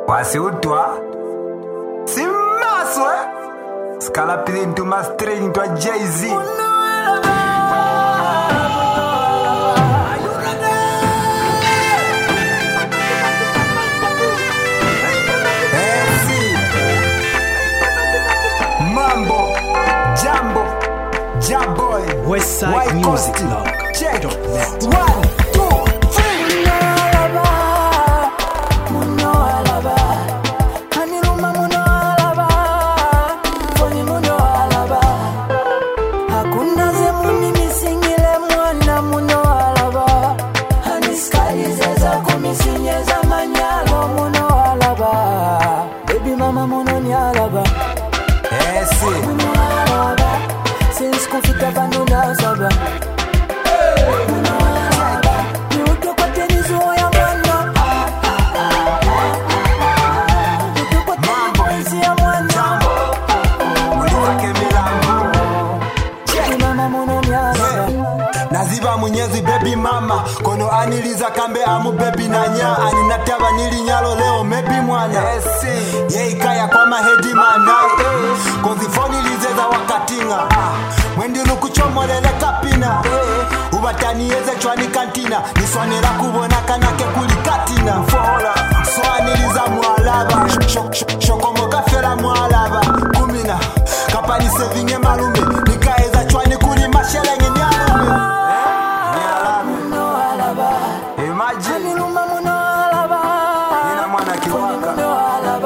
wasiutwa simaswe skala pili into mastering into Jay-Z. Mambo Jambo Jaboy Westside Music Blog. Check 1, 2, 3. Baby mama muno ni alaba. Since kufika bando na saba. Ni uto kwa tenizo ya mwana. Uto kwa tenizo ya mwana. Uliwake milango. Baby mama muno ni alaba. Naziba munyezi baby mama kono aniliza kambe amu baby nanya aninataba nilinyalo leo maybe mwana ye ikaya kwa mahedi manai kozifoni lizeza wakatinga mwendi lukuchomolele kapina ubatanieze chwani kantina niswanera kubona kanake kulikatina so aniliza mwalaba shokomoka fera mwalaba kumina kapani sevinge malume nikaeza chwani kuli mashelenge nyalume. Imagine Niluma muno alaba. nina mwana kiwaka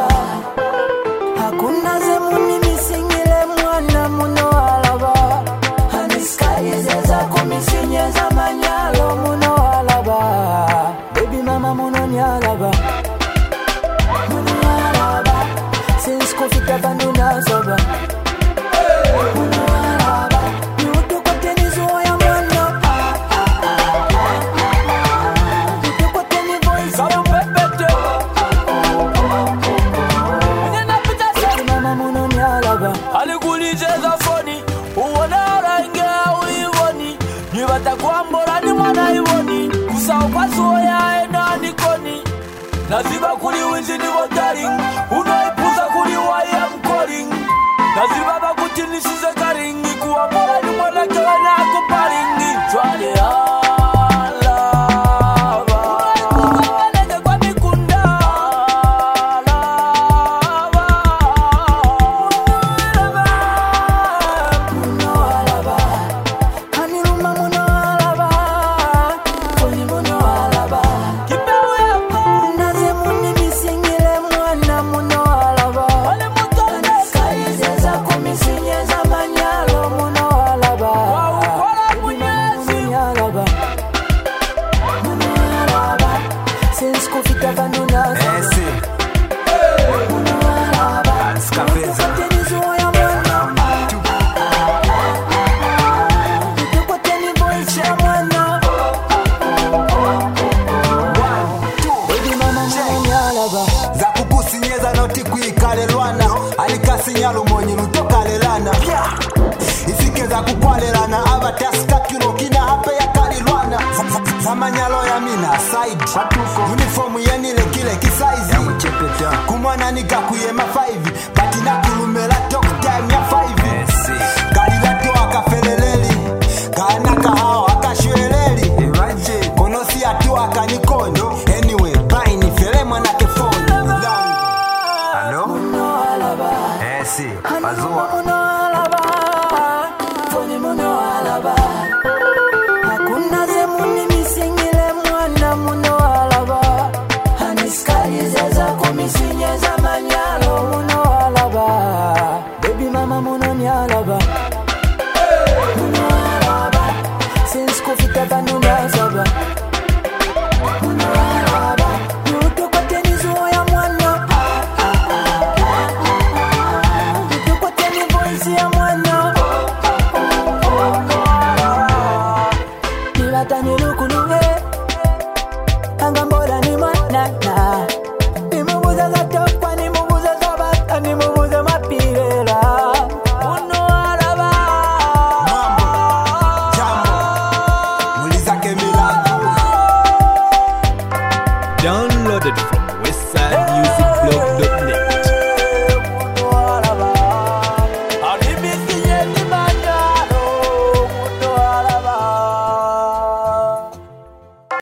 Hakuna zemuni misingile mwana muno alaba. Haniskaize kumisinyeza manyalo muno alaba. Baby mama muno ni alaba. Muno alaba. Since kufika bando na soba. Muno alaba. Ni utu kwa tenizo ya mwana. Alikulicheza foni uona rangi uivoni nibata kuambora ni mwana ivoni kusao kwa soya ena nikoni naziba kuli winzi ni wadaring unaipuza kuli waya mkoring naziba bakutinisize karingi kuambora ni mwana kewana kuparingi chwale za kukusinyeza noti kuikalelwana alikasinyalo mwenye lutokalelana ifike za kukwalelana abataska kilo kina hape ya kalilwana zamanyalo ya mina side uniform yenile kile kisaizi kumwana nikakuyema 5 batina kulumela talk time ya 5 kalila to akafeleleli kana kahao akashweleli konosi atu akanikono anyway bye ni fele mwana kefoni hello si azua muno alaba. Foni muno alaba. Hakuna zemuni misingile mwana muno alaba. Haniskaize kumisinyeza manyalo muno alaba. Baby mama muno ni alaba. Muno alaba. Since kufika bando na saba. Muno alaba. Ni utu kwa tenizo ya mwana. Utu kwa tenizo ya mwana. Nibata nilukununge. Angambora ni mwana na. Nimubuza za tokwa, nimubuza za bata, nimubuza mapirela. Muno alaba. Mambo Jambo mulizake milango. Downloaded from